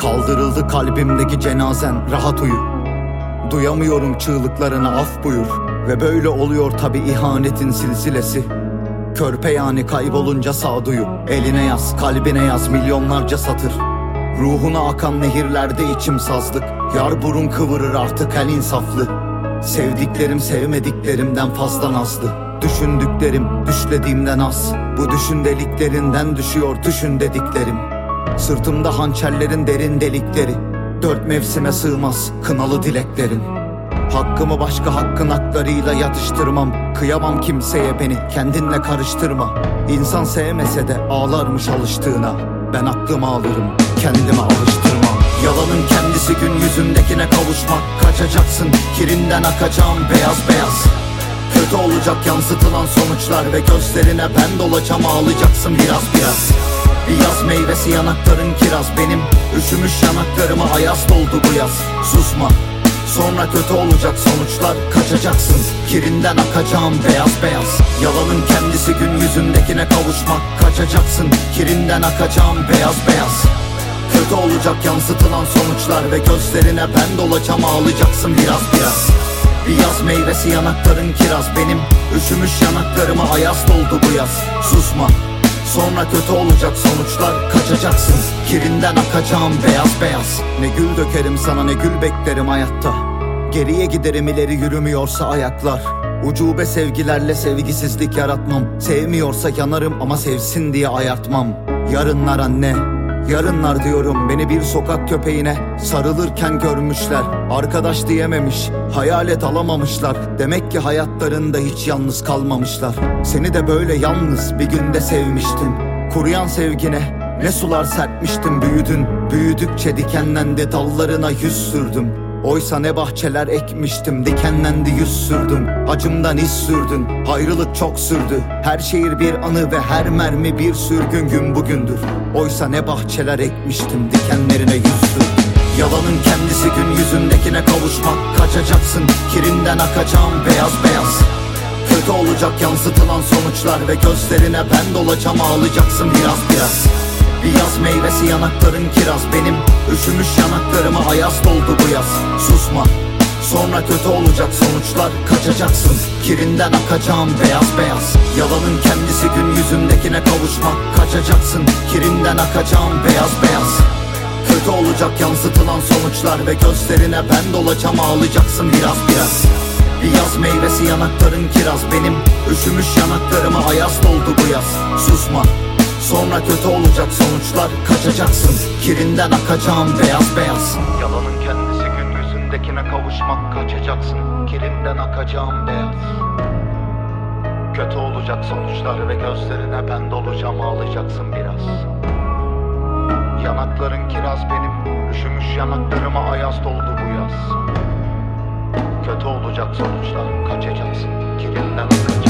Kaldırıldı kalbimdeki cenazen, rahat uyu. Duyamıyorum çığlıklarını, af buyur. Ve böyle oluyor tabi ihanetin silsilesi. Körpe yani kaybolunca sağduyu. Eline yaz, kalbine yaz milyonlarca satır. Ruhuna akan nehirlerde içim sazlık. Yar burun kıvırır artık el insaflı. Sevdiklerim sevmediklerimden fazla nazlı. Düşündüklerim düşlediğimden az. Bu düşündeliklerinden düşüyor düşün dediklerim. Sırtımda hançerlerin derin delikleri. 4 mevsime sığmaz kınalı dileklerim. Hakkımı başka hakkın haklarıyla yatıştırmam. Kıyamam kimseye, beni kendinle karıştırma. İnsan sevmese de ağlarmış alıştığına. Ben aklımı alırım, kendime alıştırmam. Yalanın kendisi gün yüzündekine kavuşmak. Kaçacaksın kirinden akacağım beyaz beyaz. Kötü olacak yansıtılan sonuçlar ve gözlerine ben dolacağım, ağlayacaksın biraz biraz. Bir yaz meyvesi yanakların kiraz, benim üşümüş yanaklarıma ayaz doldu bu yaz. Susma, sonra kötü olacak sonuçlar. Kaçacaksın kirinden akacağım beyaz beyaz. Yalanın kendisi gün yüzündekine kavuşmak. Kaçacaksın kirinden akacağım beyaz beyaz. Kötü olacak yansıtılan sonuçlar ve gözlerine ben dolacağım, ağlayacaksın biraz biraz. Bir yaz meyvesi yanakların kiraz, benim üşümüş yanaklarıma ayaz doldu bu yaz. Susma, sonra kötü olacak sonuçlar. Kaçacaksın kirinden akacağım beyaz beyaz. Ne gül dökerim sana ne gül beklerim hayatta. Geriye giderim ileri yürümüyorsa ayaklar. Ucube sevgilerle sevgisizlik yaratmam. Sevmiyorsa yanarım ama sevsin diye ayartmam. Yarınlar anne, yarınlar diyorum, beni bir sokak köpeğine sarılırken görmüşler. Arkadaş diyememiş, hayalet alamamışlar. Demek ki hayatlarında hiç yalnız kalmamışlar. Seni de böyle yalnız bir günde sevmiştim. Kuruyan sevgine ne sular serpmiştim, büyüdün. Büyüdükçe dikenlendi, dallarına yüz sürdüm. Oysa ne bahçeler ekmiştim, dikenlendi yüz sürdüm. Acımdan iz sürdün, ayrılık çok sürdü. Her şehir bir anı ve her mermi bir sürgün, gün bugündür. Oysa ne bahçeler ekmiştim, dikenlerine yüz sürdüm. Yalanın kendisi gün yüzündekine kavuşmak. Kaçacaksın kirinden akacağım beyaz beyaz. Kötü olacak yansıtılan sonuçlar ve gözlerine ben dolacağım, ağlayacaksın biraz biraz. Bir yaz meyvesi yanakların kiraz, benim üşümüş yanaklarıma ayaz doldu bu yaz. Susma, sonra kötü olacak sonuçlar. Kaçacaksın kirinden akacağım beyaz beyaz. Yalanın kendisi gün yüzündekine kavuşmak. Kaçacaksın kirinden akacağım beyaz beyaz. Kötü olacak yansıtılan sonuçlar ve gözlerine ben dolacağım, ağlayacaksın biraz biraz. Bir yaz meyvesi yanakların kiraz, benim üşümüş yanaklarıma ayaz doldu bu yaz. Susma, sonra kötü olacak sonuçlar. Kaçacaksın kirinden akacağım beyaz beyaz. Yalanın kendisi gün yüzündekine kavuşmak. Kaçacaksın kirinden akacağım beyaz. Kötü olacak sonuçlar ve gözlerine ben dolacağım, ağlayacaksın biraz. Yanakların kiraz, benim üşümüş yanaklarıma ayaz doldu bu yaz. Kötü olacak sonuçlar. Kaçacaksın kirinden akacağım.